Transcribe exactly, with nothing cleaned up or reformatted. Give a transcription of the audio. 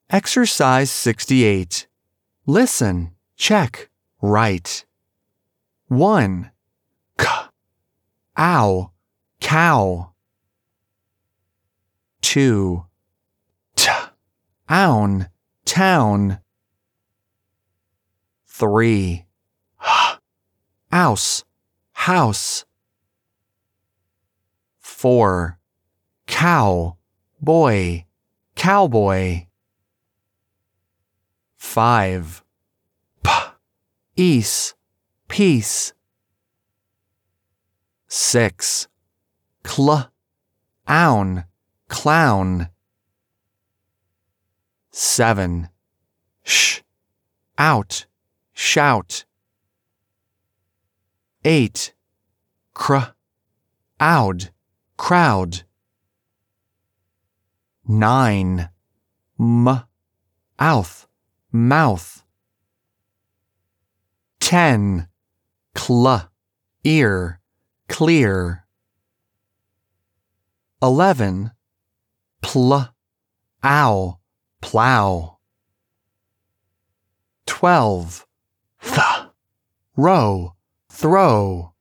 Exercise sixty-eight. Listen, check, write. one. K. Ow, cow. two. T. Own, town. three. H. Ouse, house. four. Cow, boy, cowboy. five. P. Ease, peace. six. Cl. Own, clown. seven. Sh. Out, shout. eight. Cr. Owd, crowd. nine. M. Outh, mouth. ten. Cl. Ear, clear. eleven. Pl. Ow, plow. twelve. Th. Row, throw.